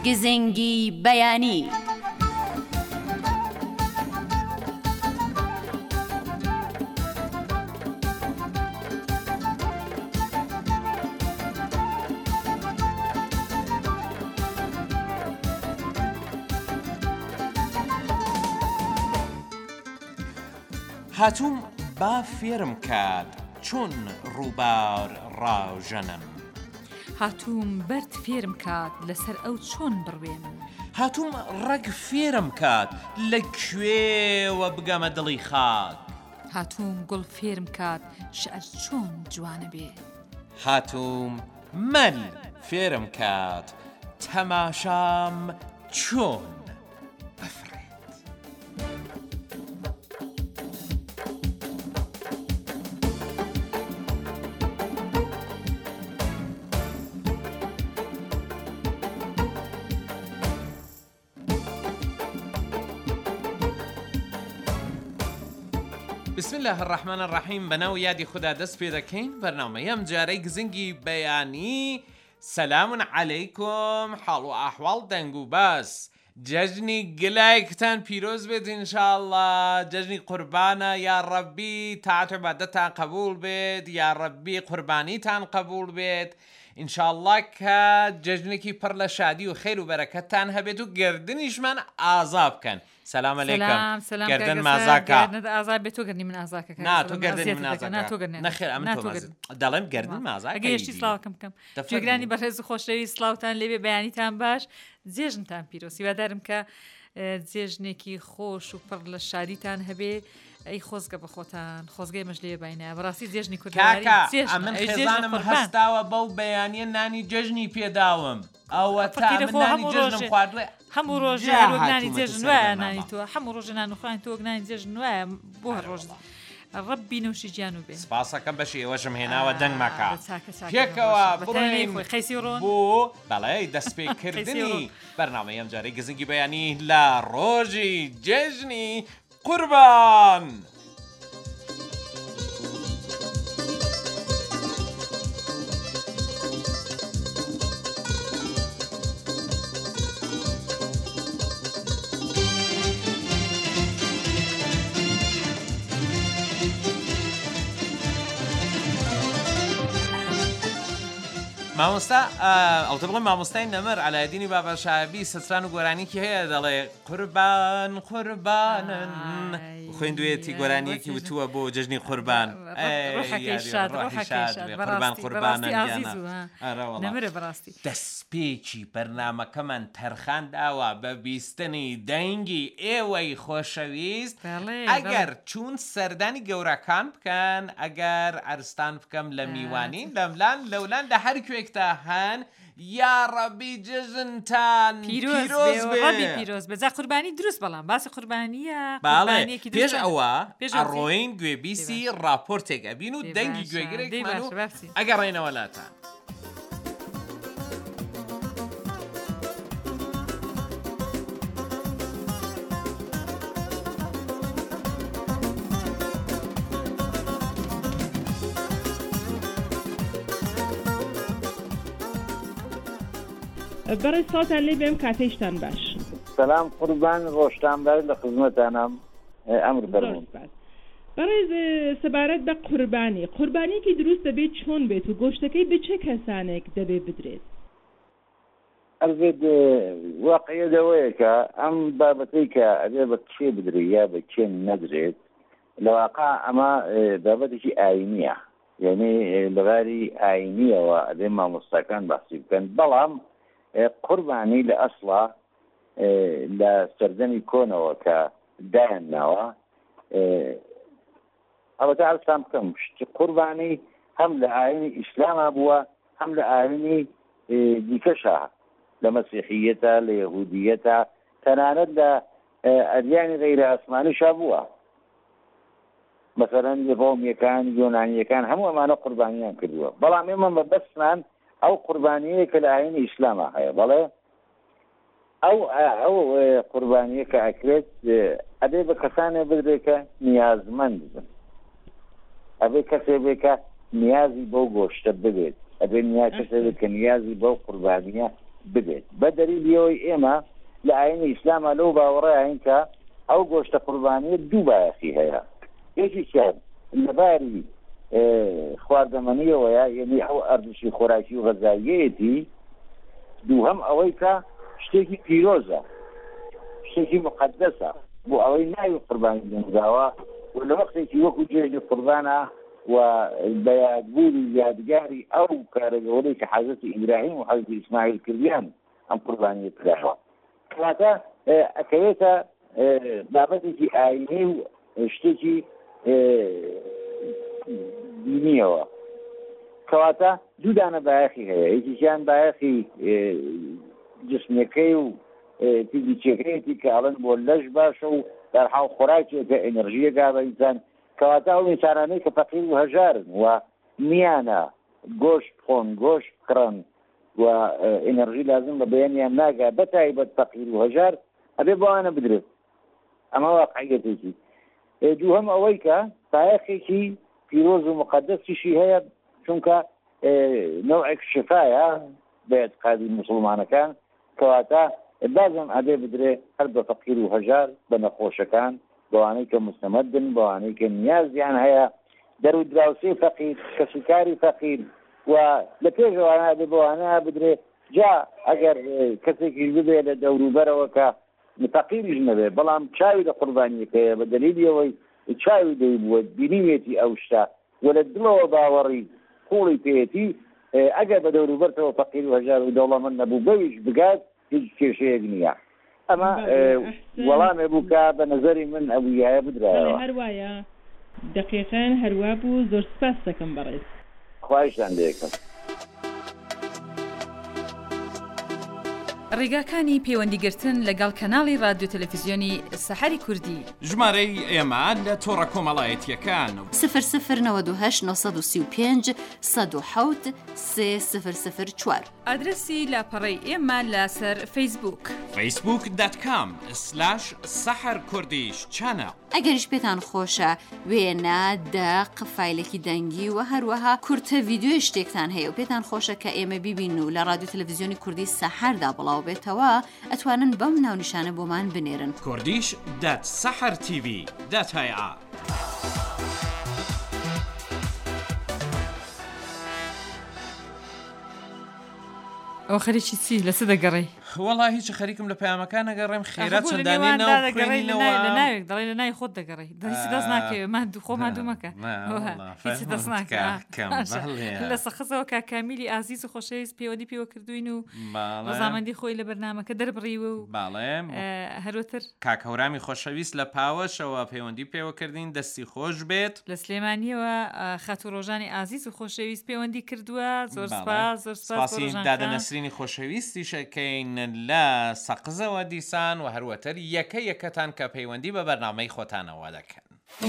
گزنگی بەیانی. هاتووم با فێرم کات چۆن ڕووبار ڕاوژەنم. هاتووم بەرد فێرم کات لەسەر ئەو چۆن بڕوێنم. هاتووم ڕەگ فێرم کات لەکوێوە بگەمە دڵی خاک. هاتووم گوڵ فێرم کات شعر چۆن جوانە بێ. هاتووم مەل فێرم کات تەماشام چۆن بفرێت. بسم الله الرحمن الرحیم. بەناو یادی خدا دەست پێ دەکەین. بەرنامەیەم جارەی گزنگی بەیانی. سەلامون عەلەیکم، حاڵ و ئاحواڵ دەنگ و باس. جەژنی گلایکتان پیرۆز بێت ئینشاءالله. جەژنی قوربانە، یا ڕەبی تاعات و عیبادەتان قبول بێت، یا ڕەبی قوربانیتان قبول بێت ئینشاءالله، کە جەژنێکی پڕ لە شادی و خێر و بەرەکەتتان هەبێت و گردنیشمان ئازا بکەن. سلام علیکم. گردن مازاکە. ئازا بێت تۆ گردنی من ئازاکە. نا تۆ گردنی من ئازاکە. نەخێر ئەمن تۆ دەڵێم گردن مازاکە. ئەگەیشتی سڵاوکەم بکەم. جێگرانی بەڕێز و خۆشەویست، سڵاوتان لێبێ، بەیانیتان باش، جێژنتان پیرۆ. هیوادارم کە جێژنێکی خۆش و پڕ لە شادیتان هەبێ. ئەی خۆزگە بە خۆتان، خۆزگەی مەش لێ باینە. بەڕاستی جێژنی کوردی من خێزانم هەستاوە بەو بەیانیە نانی جەژنی پێداوم. ئەوە تا من نانی جەژنم خواردڵێ هەموو ڕۆژە وەگنانی جێژن وایە نانی تۆ، هەموو ڕۆژە نان و خوێن تۆ وەگنانی جێژن وایە بۆ هەر ڕۆژ. ڕەبی نوشی گیان و بێ. سپاسەکەم بەشی ئێوەشم هێناوە دەنگ مەکە. پێکەوە بڕێنین بۆ بەڵێ دەستپێکردنی بەرنامەی ئەم جارەی گزنگی بەیانی لە ڕۆژی جێژنی قوربان. مامۆستا ئەوتە بڵێم مامۆستای نەمەر عەلایەدینی بابەشایبی سەسران و گۆرانیکی هەیە دەڵێ قوربان قوربانن. خوێندوێتی گۆرانیەکی وتووە بۆ جەژنی قوربان. قوربان قوربانن نەمرە بەڕاستی. دەستپێکی بەرنامەکەمان تەرخان داوە بە بیستنی دەنگی ئێوەی خۆشەویست. ئەگەر چوون سەردانی گەورەکان بکەن، ئەگەر عەرستان بکەم لە میوانین لەملان لەولان لە هەر کوێکتا هەن، یا ڕەبی جەژنتان پیرۆز بێ. جا قوربانی دروست، بەڵام باسی قوربانیە. پێش ئەوە ئەڕۆین گوێبیسی راپۆرتێک ئەبین و دەنگی گوێگرێکمان و ئەگەڕێنەوە لاتان. بەڕێز ساڵتان لێ بێم کاتێشتان باش. سلام قوربان، ڕۆژتانبار لە خزمەتانم ئەمر بەرمون. بەڕێز سەبارەت بە قوربانیەکی دروست دەبێت چۆن بێت و گۆشتەکەی بە چه کەسانێک دەبێت بدرێت؟ ئەرزێت واقعیەدەوەیە کە ئەم بابەتەی کە ئەبێ بە کێ بدرێت یا بە کێ نەدرێت، لە واقع ئەمە بابەتێکی ئاینیە، یعنی لەباری ئاینیەوە ئەبێ مامۆستاکان باسی بکەن. بەڵام قوربانی لە ئەسڵا لە سەردەمی کۆنەوە کە دایانناوە، ئەوەتە ئەرسان بکەم قوربانی هەم لە ئاینی ئیسلامە بووە، هەم لە ئاینی دیکەشە، لە مەسیحیەتە، لە یەهودیەتە، تەنانەت لە ئەدیانی غەیرە ئاسمانیشا بووە. مەسەلەن ڕۆمیەکان، یۆنانیەکان هەموو ئەمانە قوربانیان کردووە. بەڵام ئێمە بەبەستمان ئەو قوربانیە کە لە ئاینی ئیسلامە هەیە. بەڵێ ئەو قوربانیە کە ئەکرێت ئەبێ بە کەسانێ بدرێت کە نیازمەند بن، ئەبێ کەسێ بێ کە نیازی بەو گۆشتە ببێت، ئەبێ کەسێ بێت کە نیازی بەو قوربانیە بدێت بە دەلیلەوەی ئێمە لە ئاینی ئیسلامە لەو باوەڕەیە کە ئەو گۆشتە قوربانیە دوو بایەخی هەیە یەکیشیان لەباری خواردەمەنیەوەیە یعنی ئەو ئەرزشی خۆراکی و غەزاییەتی دووهەم ئەوەی کە شتێکی پیرۆزە شتێکی مقدسە بۆ ئەوەی ناوی قوربانی دەنگاوە و لە وەختێکی وەکو جێژی قوربانە و بەیادبووری یادگاری ئەو کارەگەوەی کە حەزەتی ئیبراهیم و حەزەتی ئیسماعیل کردیان ئەم قوربانیە کراوە کەواتە ئەکەوێتە بابەتێکی ئاینی و شتێکی دینیەوە کەواتە دوودانە بایەخی هەیە یەکیشیان بایەخی جسمەکەی و تیزیچەکەیەتی کە ئەڵەن بۆ لەش باشە و دەرحاڵ خۆراکێکە ئەنەرژیە گا بە ئینسان کەواتە ئەو ئینسانانەی کە فەقیر و هەژارن و میانە گۆشت خۆن گۆشت کڕن و ئەنەرژی لازم بە بەیانیان ناگا بەتایبەت فەقیر و هەژار ئەبێ بۆوانە بدرێت ئەمە واقعیەتێکی دووهەم ئەوەی کە بایەخێکی پیرۆز و مقدسیشی هەیە چونکە نەوعێک شفایە بە ئێعتقادی موسڵمانەکان کەواتە بازم ئەبێ بدرێ هەر بە فەقیر و هەژار بە نەخۆشەکان بەوانەی کە مستەمەدن بەوانەی کە نیازیان هەیە دەرو دراوسەی فەقیر کەسوکاری فەقیر و لە پێشەوانە بێ بەوانەیە بدرێ جا ئەگەر کەسێکی ببێ لە دەوروبەرەوە کە فەقیریش نەبێ بەڵام چاوی لە قوربانیەکەیە بە دەلیلیەوەی چاوی دەیبووە بینیوێتی ئەو شتە و لە دڵەوە باوەڕی قوڵی پێێتی ئەگەر بە دەوروبەرتەوە فەقیر و هەژار و دەوڵەمەند نەبوو بەویش بگات هیچ کێشەیەک نییە ئەمە وەڵامێ بوو کە بە نەزەری من ئەویایە بدرایەوە هەروایە دقیقەن هەروە بوو زۆر سپاس دەکەم بەڕێز خوایشتان لێکم ڕێگاکانی پەیوەندیگرتن لەگەڵ کەناڵی رادیۆ تەلەڤیزیۆنی سەحەری کوردی ژمارەی ئێمە لە تۆڕە کۆمەڵایەتیەکان 0092 935 107 3004 ئادرسی لاپەڕەی ئێمە لەسەر فەیسبووک facebook.com/saharkurdish channel ئەگەریش پێتان خۆشە وێنە دەق فایلێکی دەنگی و هەروەها کورتە ڤیدیۆی شتێکتان هەیە و پێتان خۆشە کە ئێمە بیبین و لە رادیۆ تەلەڤیزیۆنی کوردی سەحەردا بڵاو بێتەوە ئەتوانن بەم ناونیشانە بۆمان بنێرن kurdish.sahartv.ir ئەو خەریکی چی لەسە دەگەڕی وەڵا هیچ خەریکم لە پەیامەکان نەگەڕێم خێرات چەندانی ناوکڕینەوە لە ناوێک دەڵێ لە نای خۆت دەگەڕی دەست ناکەوێت من خۆمان دوومەکە هیچ دەست ناکە لە سەخزەوە کاکامیلی ئازیز و خۆشەویست پەیوەندی پێوە کردوین و ڕەزامەندی خۆی لە بەرنامەکە دەربڕیوە و باڵێ هەروەتر کاکەورامی خۆشەویست لە پاوەشەوە پەیوەندی پێوە کردین دەستی خۆش بێت لە سلێمانیەوە خەت و ڕۆژانی ئازیز و خۆشەویست پەیوەندی کردووە زۆر سپاس زۆر سپاس دادەنەسرینی خۆشەویستی شەکەین لە سەقزەوە دیسان و هەروەتر یەکە یەکەتان کە پەیوەندی بە بەرنامەی خۆتانەوە دەکەن.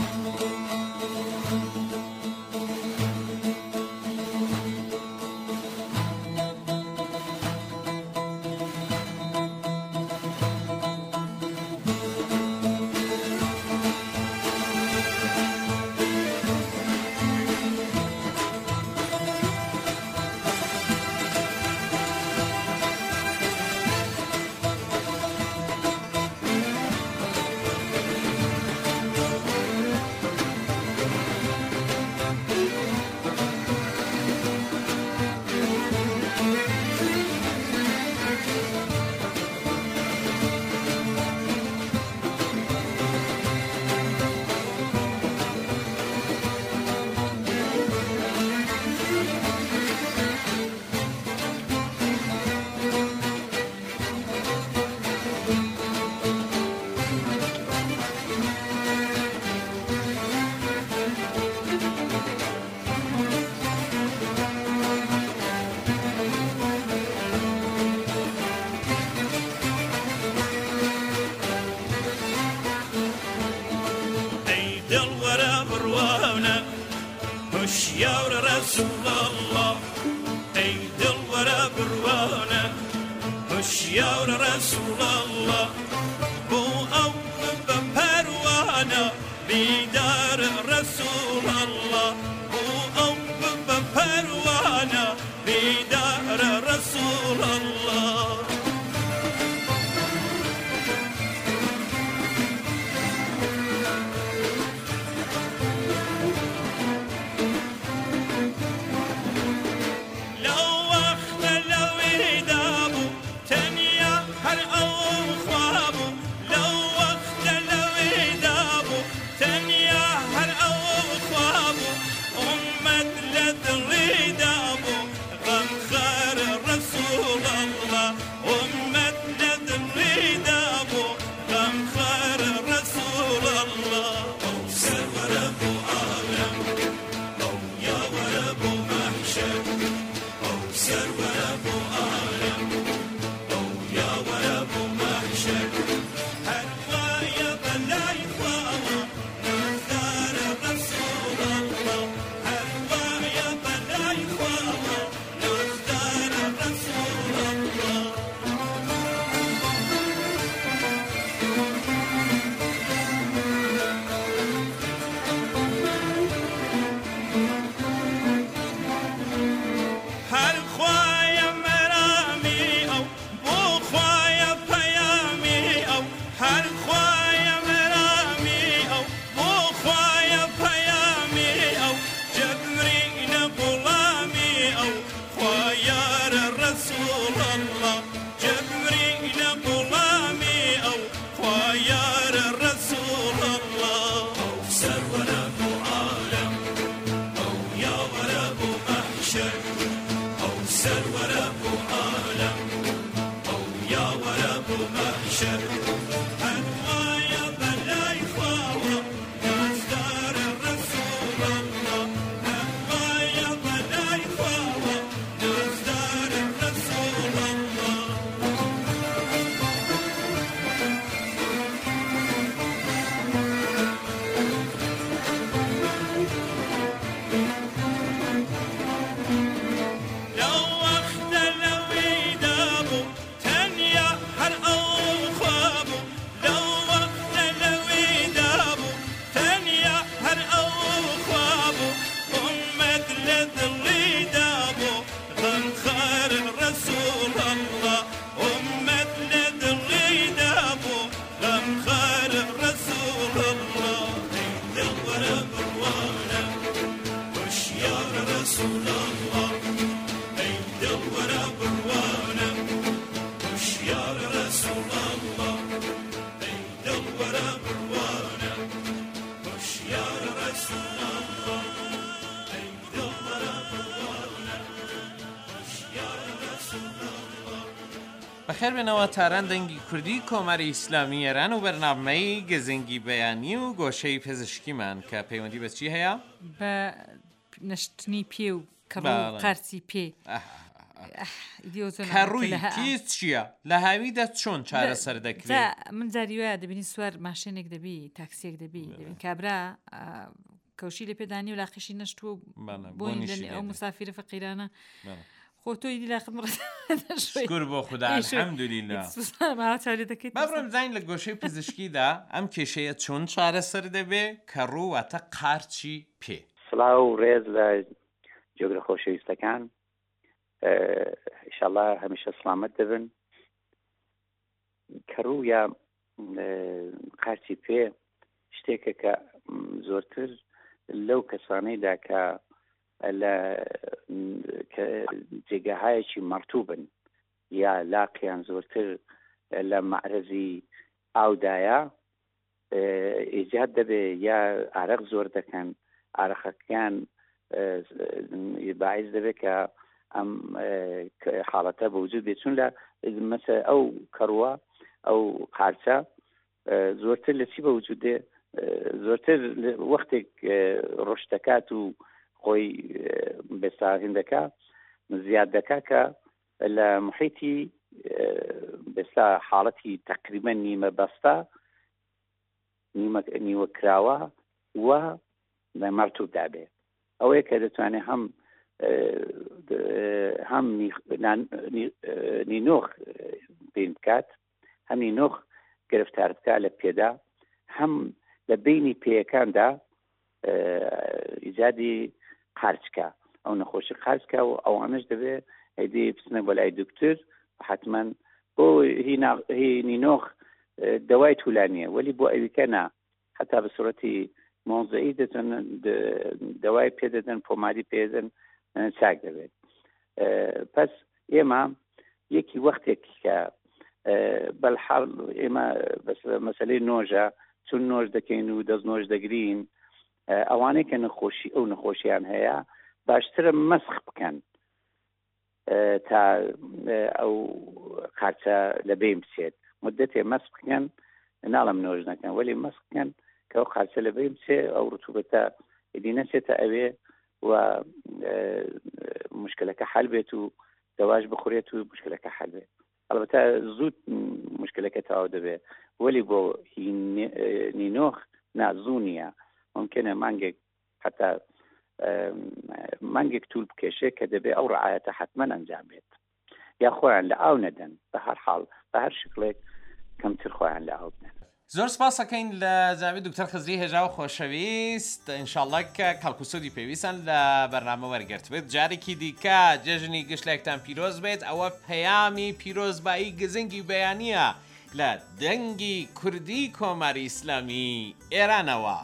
هشيار رسول الله اي دل ورا بروانا هشيار رسول الله بو ام بپروانا بیدار رسول الله بو ام بپروانا بیدار رسول الله ورب عالم أو يا ورب محشر أو سر ورب عالم أو يا ورب محشر هروايا بلاي خواوا نختار رسول الله هروايا بلاي خواوا نختار رسول الله هر خوایا مرامی او بو خوایا پیامی او هر خوایا مرامی او بو خوایا پیامی او جبرین غلامی او خوایا رسول الله جبرین غلامی او خوایا رسول الله او سرور ابو عالم او یا ورب محشر أو سرور أبو عالم أو يا ورب محشر هروايا بلاي خواوا نزدار رسول الله هروايا بلاي خواوا نزدار رسول الله لو وقت لوي دابو تنيا هر أول خوابو لو وقت لوي دابو تنيا هر أول خوابو أمد لذلي دابو غم خير رسول الله أمد لذلي دابو غم خير رسول الله دور بروانا وش يا رسول الله دور بروانا وش يا رسول الله دور بروانا وش يا رسول الله دور بروانا وش يا رسول الله بەخێر بێنەوە تاران دەنگی کوردی کۆماری ئیسلامی ئێران و بەرنامەی گزنگی بەیانی و گۆشەی پزیشکیمان کە پەیوەندی بە چی هەیە؟ بە نشتنی پێ و کەڕ باڵێ. و قارچی پێ کەڕووی تیز چییە؟ لە هاویدا چۆن چارەسەر دەکرێت؟ من جاریوە دەبینی سوار ماشێنێک دەبی تاکسێک دەبی دەبین کابرا کەوشی لە پێدانی و لاقیشی نەشتووە بۆنی ئەو مسافرە فەقیرانە خۆ تۆی دیلاقت شکر بۆ خوددا الحەمدولیلا بابڕم زین لە گۆشەی پزیشکیدا ئەم کێشەیە چۆن چارەسەر دەبێ کەڕوو واتە قارچی پێ سڵاو و ڕێز لە جۆگرە خۆشەویستەکان ئینشاءالله هەمیشە سڵامەت دەبن کەڕوو یا قارچی پێ شتێکە کە زۆرتر لەو کەسانەیدا کە لە جێگەهایەکی مەرتوبن یا لاقیان زۆرتر لە مەعرەزی ئاودایە ئیجاد دەبێ یا ئارەق زۆر دەکەن ئارەخەکەیان باعث دەبێت کە ئەم حاڵەتە بەوجود بێت چون لە مەسە ئەو کەڕوە ئەو قارچە زۆرتر لە چی بەوجود دێ زۆرتر وەختێک ڕۆژ دەکات و خۆی بێستا هێندەکە زیاد دەکات کە لە محیتی بێستا حاڵەتی تقریبا نیمە بەستە نیوە کراوە و مەرتوب دابێ ئەوەیە کە دەتوانێت هەم نینۆخ پێ بکات هەم نینۆخ گرفتار بکات لە پێدا هەم لە بینی پێیەکاندا ئیجادی قارچکە ئەو نەخۆشی قارچکە و ئەوانش دەبێت هەیدی بچنە بۆ لای دکتۆر حتما بۆ هی نینۆخ دەوای توولانیە وەلی بۆ ئەویکە نا حتا بە سوڕەتی مۆزەئی دەتن دەوای پێدەدەن پۆماری پێدەن چاک دەبێت پس ئێمە یەکی وەختێکی کە بەڵحاڵ ئێمە مەسەلەی نۆژە چون نۆژ دەکەین و دەست نۆژ دەگرین ئەوانەی کە نەخۆشی ئەو نەخۆشیان هەیە باشترە مەسخ بکەن تا ئەو قارچە لە بێ بچێت مدەتێ مەسخ بکەن ناڵم نۆژ نەکەن وەلی مەسخ بکەن کەەوە قارچە لەبەی بچێ ئەو ڕتوبەتە ئیدی نەچێتە ئەوێ و مشکلەکە حل بێت و دەواش بخورێت و مشکلەکە حل بێت. البته زود مشکلەکە تەواو دەبێت وەلی بۆ نینۆخ زوو نییە ممکنە مانگێک حتا مانگێک توول بکێشێ کە دەبێت ئەو ڕعایەتە حتمما ئەنجام بێت یا خۆیان لە ئاو نەدەن بە هەر حاڵ بە هەر شکلێک کەمتر خۆیان لە ئاو بدەن. زۆر سپاسەکەین لە جنابی دکتۆر خزری هێژا و خۆشەویست ئینشاءڵڵا کە کەڵکوسۆدی پێویستن لە بەرنامە وەرگرت بێت جارێکی دیکە جێژنی گشتێکتان پیرۆز بێت ئەوە پەیامی پیرۆزبایی گزنگی بەیانیە لە دەنگی کوردی کۆماری ئیسلامی ئێرانەوە.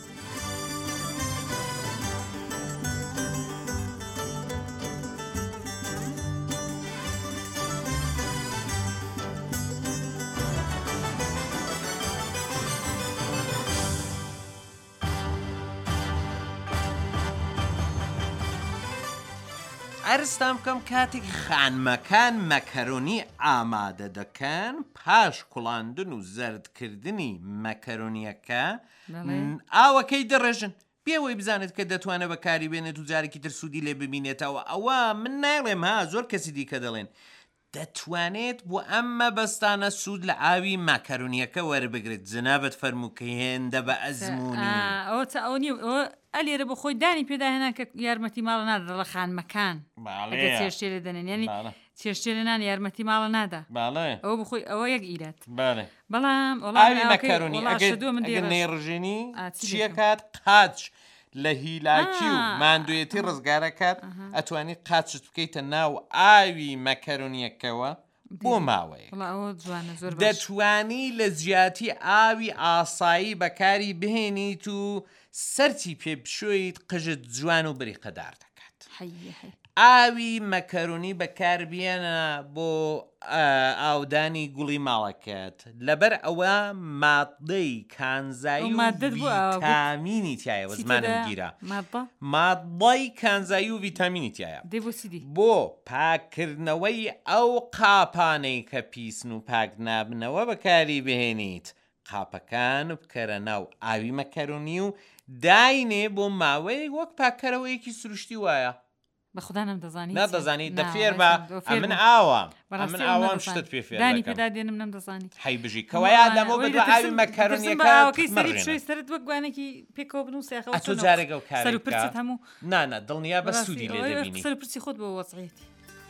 ئەرستان بکەم کاتێک خانمەکان مەکەرۆنی ئامادە دەکەن پاش کوڵاندن و زەردکردنی مەکەرۆنیەکە ئاوەکەی دەڕێژن پێوەی بزانێت کە دەتوانێت بەکاری بێنێت و جارێکی تر سوودی لێ ببینێتەوە. ئەوە من ناڵێم زۆر کەسی دیکە دەڵێن دەتوانێت بۆ ئەم مەبەستانە سوود لە ئاوی ماکەرۆنیەکە وەربگرێت. جنابەت فەرمووکە هێندە بە ئەزمموی ئەلێرە بە خۆی دانی پێداهێنا کە یارمەتی ماڵە نادا لە خانمەکان چێشتێ لێ دەنێن ینی چێشتێ لێنان یارمەتی ماڵە نادا ئەوە بخۆی ئەوە یەک ئیرات بەڵام ئاوی مەکەرۆنی ئەگەر نێڕژێنی چیەکات قاچ لە هیلاکی و ماندوێتی ڕزگارەکات ئەتوانی قاچت بکەیتە ناو ئاوی مەکەرۆنیەکەوە بۆ ماوەیە دەتوانی لە زیاتی ئاوی ئاسایی بەکاری بهێنیت و سەرتی پێ بشۆیت قژت جوان و بریقەدار دەکات. ئاوی مەکەرۆنی بەکاربیێنە بۆ ئاودانی گوڵی ماڵەکەت لەبەر ئەوە مادەی کانزایی و ڤیتامینی تایە زمانم گیرە مادەی کانزایی و ڤیتامینی تایە بۆ پاکردنەوەی ئەو قاپانەی کە پیسن و پاک نابنەوە بەکاری بهێنیت. قاپەکان بکەرە ناو ئاوی مەکەرۆنی و داینێ بۆ ماوەیەک وەک پاکەرەوەیەکی سروشتی وایە. بەخدا نەمدەزانی نەدەزانی دەفێر بە من ئاوە من ئاوام شتت پێ فێردانی پێدا دێنم نەمدەزانی حی بژی کەوەیە لەمە بە ئاوی مەکەرۆنیەکەی سەرت وەک گوانێکی پێکەوە بن و سێخەوە تۆ جارێک ئەو سەر و پرچت هەموو نانە دڵنیا بە سوودی لێ دەبینی سەر پرچی خۆت بۆ وەسعێتی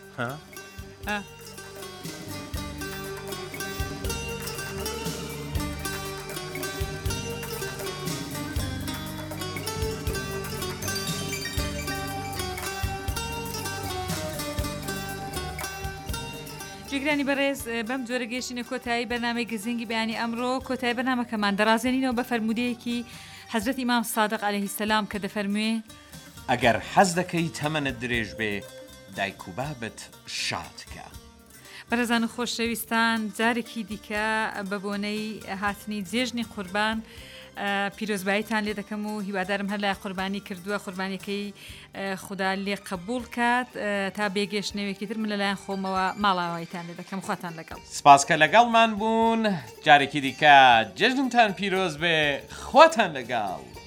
جێگرانی بەڕێز بەم جۆرە گەیشتینە کۆتایی بەرنامەی گزنگی بەیانی ئەمڕۆ کۆتایی بەرنامەکەمان دەڕازێنینەوە بە فەرمودەیەکی حەزرەت ئیمام سادق عەلەیهی سەلام کە دەفەرموێ ئەگەر حەز دەکەی تەمەنت درێژ بێ دایک و بابت شادکە. بەڕێزان و خۆشەویستان جارێکی دیکە بە بۆنەی هاتنی جێژنی قوربان پیرۆزباییتان لێ دەکەم و هیوادارم هەر لای قوربانی کردووە قوربانیەکەی خوددا لێ قبول کات تا بێگەشتنەوەیەکی تر من لەلایەن خۆمەوە ماڵاوایتان لێ دەکەم خواتان لەگەڵ سپاسکە لەگەڵمان بوون جارێکی دیکە جێژنتان پیرۆز بێ خواتان لەگەڵ.